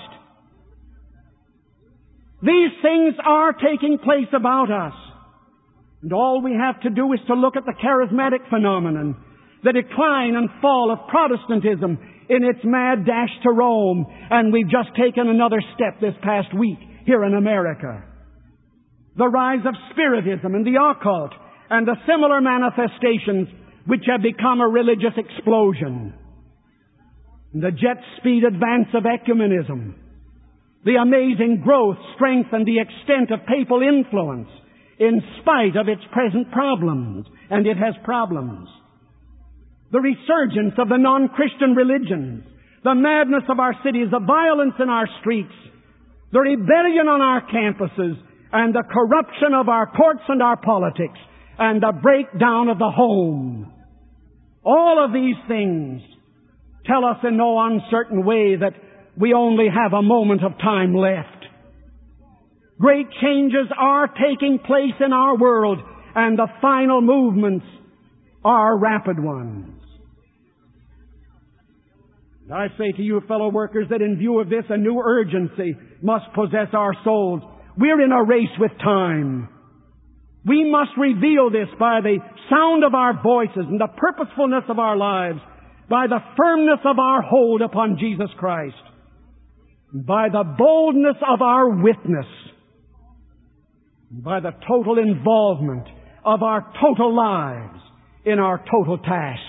These things are taking place about us. And all we have to do is to look at the charismatic phenomenon, the decline and fall of Protestantism in its mad dash to Rome, and we've just taken another step this past week here in America. The rise of Spiritism and the occult and the similar manifestations which have become a religious explosion. The jet speed advance of ecumenism, the amazing growth, strength, and the extent of papal influence in spite of its present problems, and it has problems. The resurgence of the non-Christian religions, the madness of our cities, the violence in our streets, the rebellion on our campuses, and the corruption of our courts and our politics, and the breakdown of the home. All of these things tell us in no uncertain way that we only have a moment of time left. Great changes are taking place in our world, and the final movements are rapid ones. And I say to you, fellow workers, that in view of this, a new urgency must possess our souls. We're in a race with time. We must reveal this by the sound of our voices and the purposefulness of our lives, by the firmness of our hold upon Jesus Christ, by the boldness of our witness, by the total involvement of our total lives in our total task.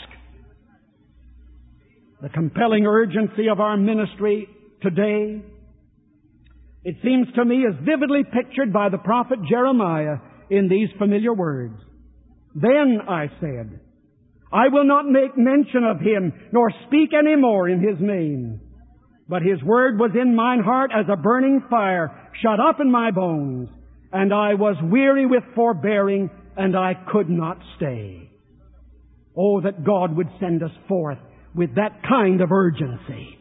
The compelling urgency of our ministry today, it seems to me, is vividly pictured by the prophet Jeremiah in these familiar words. Then I said, I will not make mention of Him, nor speak any more in His name. But His word was in mine heart as a burning fire, shut up in my bones. And I was weary with forbearing, and I could not stay. Oh, that God would send us forth with that kind of urgency.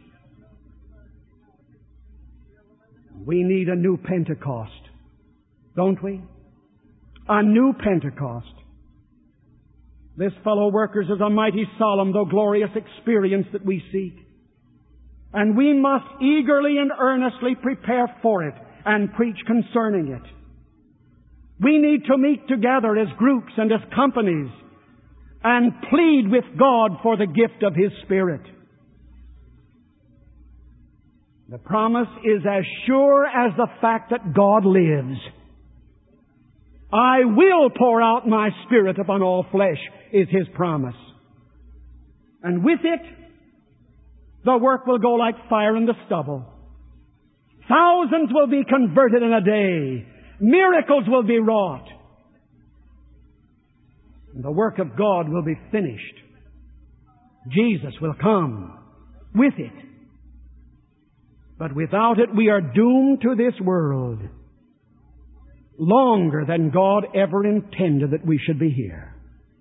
We need a new Pentecost, don't we? A new Pentecost. This, fellow workers, is a mighty solemn, though glorious experience that we seek. And we must eagerly and earnestly prepare for it and preach concerning it. We need to meet together as groups and as companies and plead with God for the gift of His Spirit. The promise is as sure as the fact that God lives. I will pour out my Spirit upon all flesh, is His promise. And with it, the work will go like fire in the stubble. Thousands will be converted in a day. Miracles will be wrought. And the work of God will be finished. Jesus will come with it. But without it, we are doomed to this world longer than God ever intended that we should be here.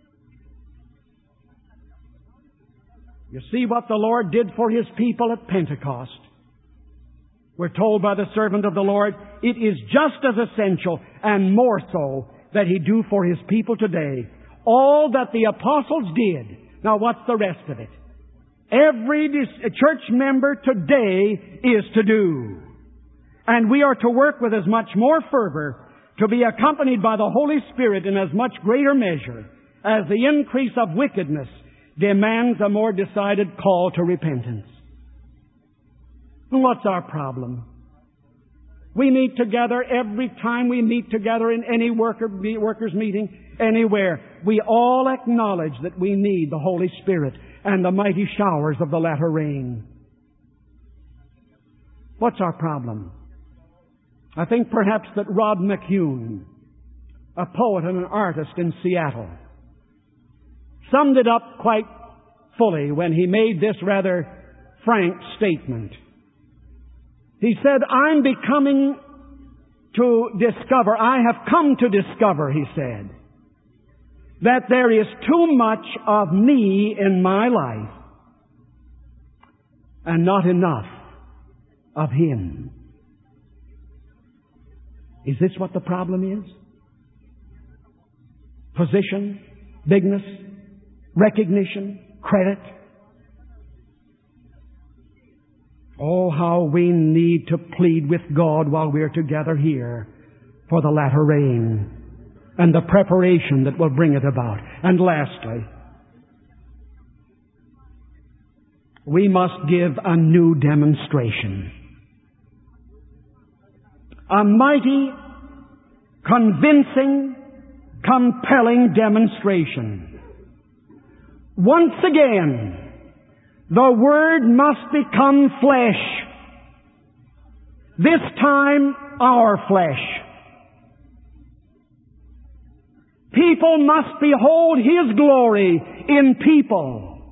You see what the Lord did for His people at Pentecost. We're told by the servant of the Lord, it is just as essential and more so that He do for His people today all that the apostles did. Now what's the rest of it? Every church member today is to do. And we are to work with as much more fervor, to be accompanied by the Holy Spirit in as much greater measure as the increase of wickedness demands a more decided call to repentance. And what's our problem? We meet together every time we meet together in any workers' meeting, anywhere. We all acknowledge that we need the Holy Spirit and the mighty showers of the latter rain. What's our problem? I think perhaps that Rod McHugh, a poet and an artist in Seattle, summed it up quite fully when he made this rather frank statement. He said, I have come to discover, he said, that there is too much of me in my life and not enough of Him. Is this what the problem is? Position, bigness, recognition, credit. Oh, how we need to plead with God while we're together here for the latter rain and the preparation that will bring it about. And lastly, we must give a new demonstration. A mighty, convincing, compelling demonstration. Once again, the Word must become flesh. This time, our flesh. People must behold His glory in people.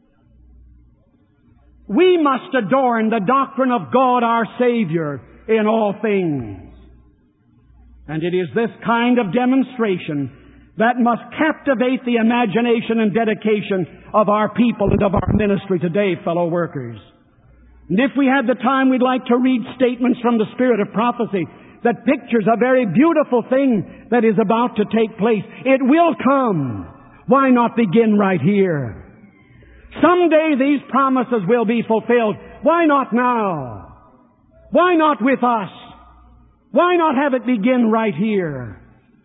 We must adorn the doctrine of God our Savior in all things. And it is this kind of demonstration that must captivate the imagination and dedication of our people and of our ministry today, fellow workers. And if we had the time, we'd like to read statements from the Spirit of prophecy that pictures a very beautiful thing that is about to take place. It will come. Why not begin right here? Someday these promises will be fulfilled. Why not now? Why not with us? Why not have it begin right here?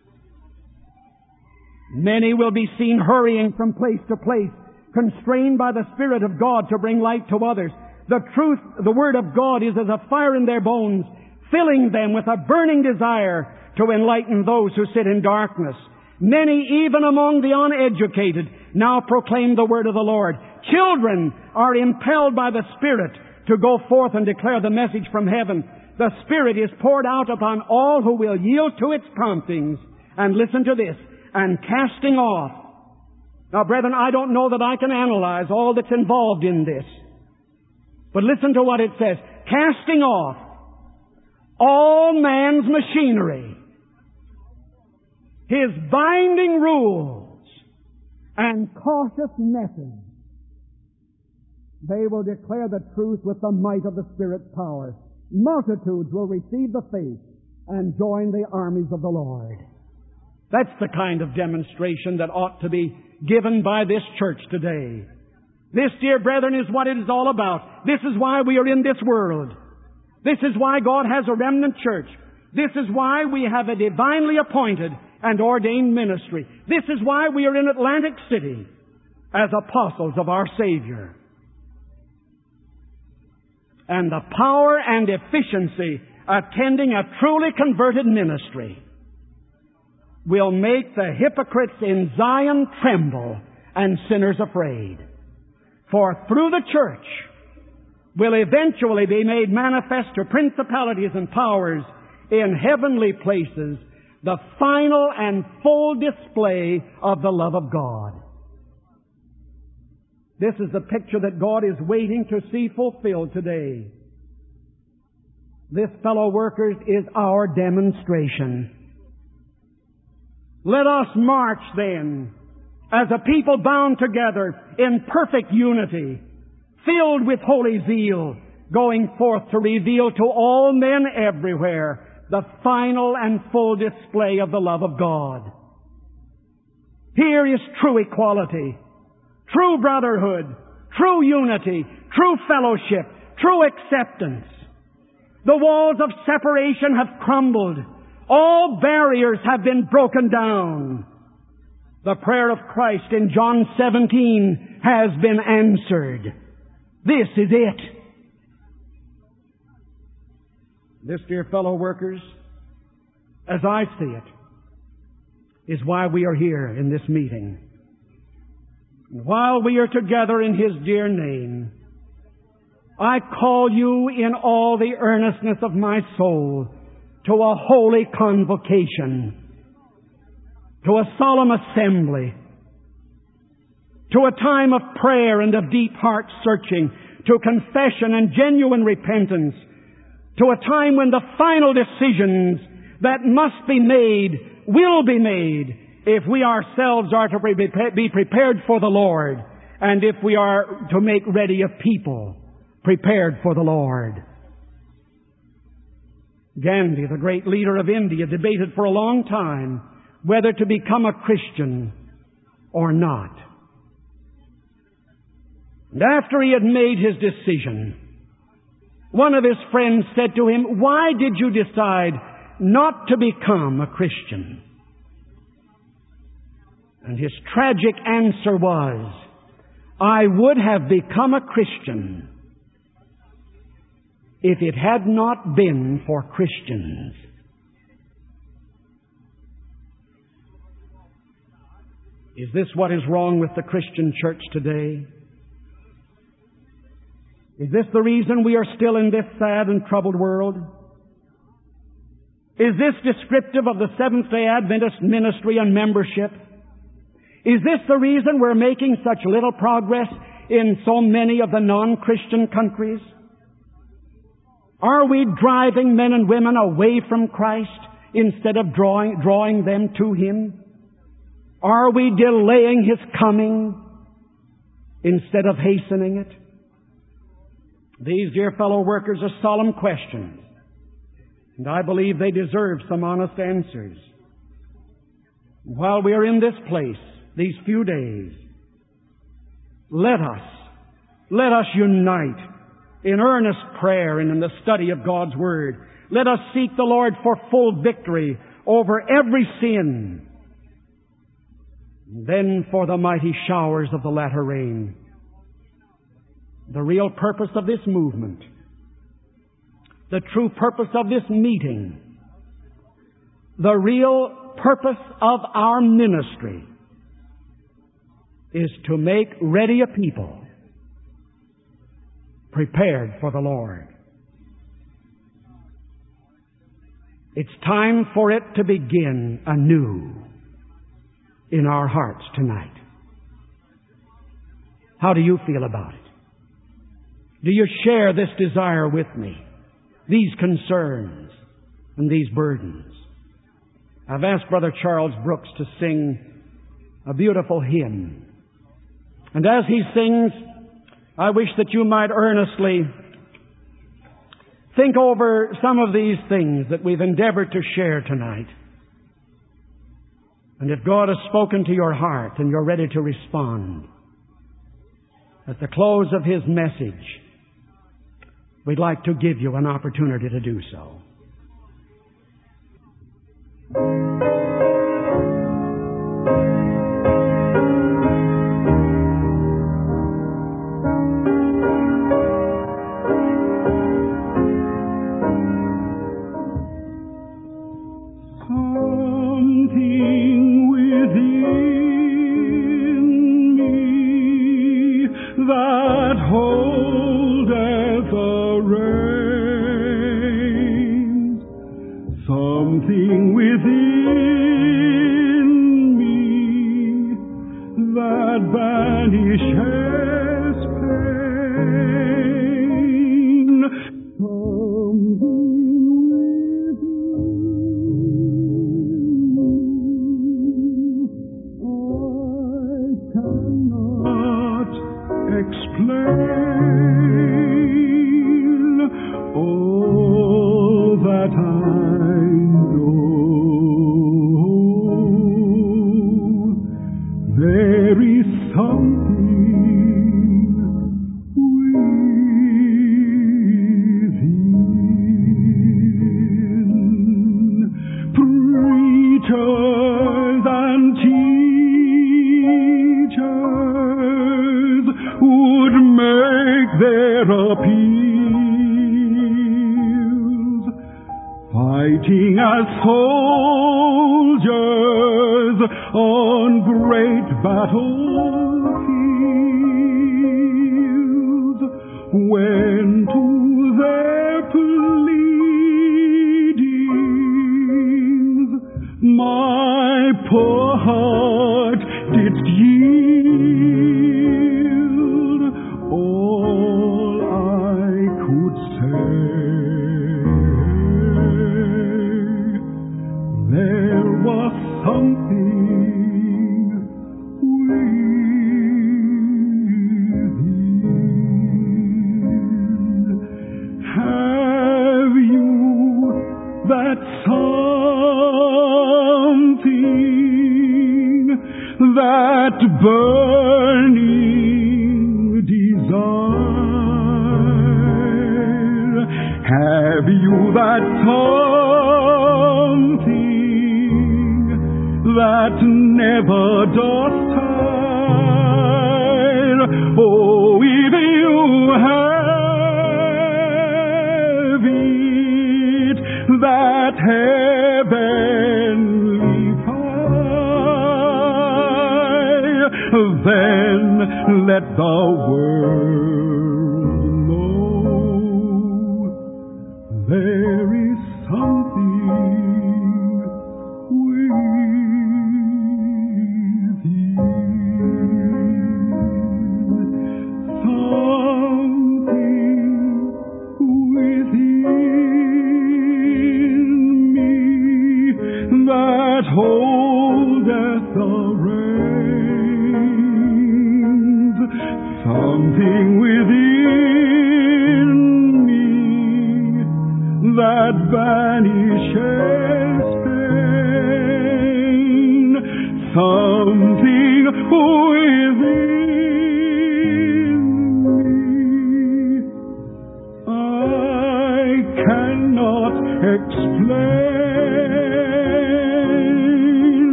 Many will be seen hurrying from place to place, constrained by the Spirit of God to bring light to others. The truth, the Word of God, is as a fire in their bones, filling them with a burning desire to enlighten those who sit in darkness. Many, even among the uneducated, now proclaim the Word of the Lord. Children are impelled by the Spirit to go forth and declare the message from heaven. The Spirit is poured out upon all who will yield to its promptings. And listen to this. And casting off Now, brethren, I don't know that I can analyze all that's involved in this. But listen to what it says. Casting off all man's machinery, his binding rules, and cautious methods, they will declare the truth with the might of the Spirit's power. Multitudes will receive the faith and join the armies of the Lord. That's the kind of demonstration that ought to be given by this church today. This, dear brethren, is what it is all about. This is why we are in this world. This is why God has a remnant church. This is why we have a divinely appointed and ordained ministry. This is why we are in Atlantic City as apostles of our Savior. And the power and efficiency attending a truly converted ministry will make the hypocrites in Zion tremble and sinners afraid. For through the church will eventually be made manifest to principalities and powers in heavenly places the final and full display of the love of God. This is the picture that God is waiting to see fulfilled today. This, fellow workers, is our demonstration. Let us march then as a people bound together in perfect unity, filled with holy zeal, going forth to reveal to all men everywhere the final and full display of the love of God. Here is true equality, true brotherhood, true unity, true fellowship, true acceptance. The walls of separation have crumbled. All barriers have been broken down. The prayer of Christ in John 17 has been answered. This is it. This, dear fellow workers, as I see it, is why we are here in this meeting. While we are together in His dear name, I call you in all the earnestness of my soul to a holy convocation, to a solemn assembly, to a time of prayer and of deep heart searching, to confession and genuine repentance, to a time when the final decisions that must be made will be made if we ourselves are to be prepared for the Lord, and if we are to make ready a people prepared for the Lord. Gandhi, the great leader of India, debated for a long time whether to become a Christian or not. And after he had made his decision, one of his friends said to him, "Why did you decide not to become a Christian?" And his tragic answer was, "I would have become a Christian if it had not been for Christians." Is this what is wrong with the Christian church today? Is this the reason we are still in this sad and troubled world? Is this descriptive of the Seventh-day Adventist ministry and membership? Is this the reason we're making such little progress in so many of the non-Christian countries? Are we driving men and women away from Christ instead of drawing them to Him? Are we delaying His coming instead of hastening it? These, dear fellow workers, are solemn questions, and I believe they deserve some honest answers. While we are in this place, these few days, let us unite in earnest prayer and in the study of God's Word. Let us seek the Lord for full victory over every sin. Then for the mighty showers of the latter rain. The real purpose of this movement, the true purpose of this meeting, the real purpose of our ministry is to make ready a people prepared for the Lord. It's time for it to begin anew in our hearts tonight. How do you feel about it? Do you share this desire with me? These concerns and these burdens? I've asked Brother Charles Brooks to sing a beautiful hymn. And as he sings, I wish that you might earnestly think over some of these things that we've endeavored to share tonight. And if God has spoken to your heart and you're ready to respond, at the close of His message, we'd like to give you an opportunity to do so.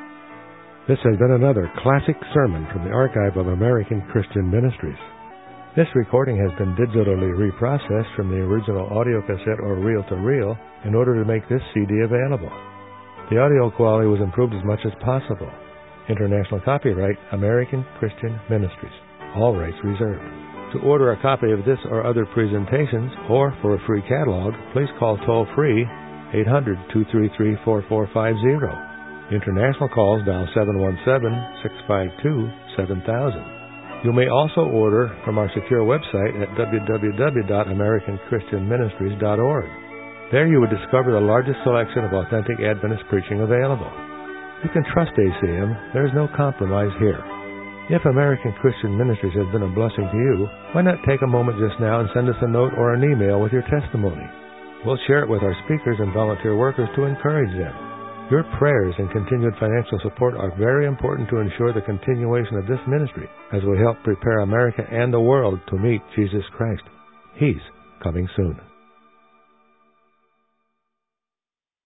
This has been another classic sermon from the Archive of American Christian Ministries. This recording has been digitally reprocessed from the original audio cassette or reel-to-reel in order to make this CD available. The audio quality was improved as much as possible. International copyright, American Christian Ministries. All rights reserved. To order a copy of this or other presentations, or for a free catalog, please call toll-free 800-233-4450. International calls dial 717-652-7000. You may also order from our secure website at www.americanchristianministries.org. There you would discover the largest selection of authentic Adventist preaching available. You can trust ACM. There is no compromise here. If American Christian Ministries has been a blessing to you, why not take a moment just now and send us a note or an email with your testimony? We'll share it with our speakers and volunteer workers to encourage them. Your prayers and continued financial support are very important to ensure the continuation of this ministry as we help prepare America and the world to meet Jesus Christ. He's coming soon.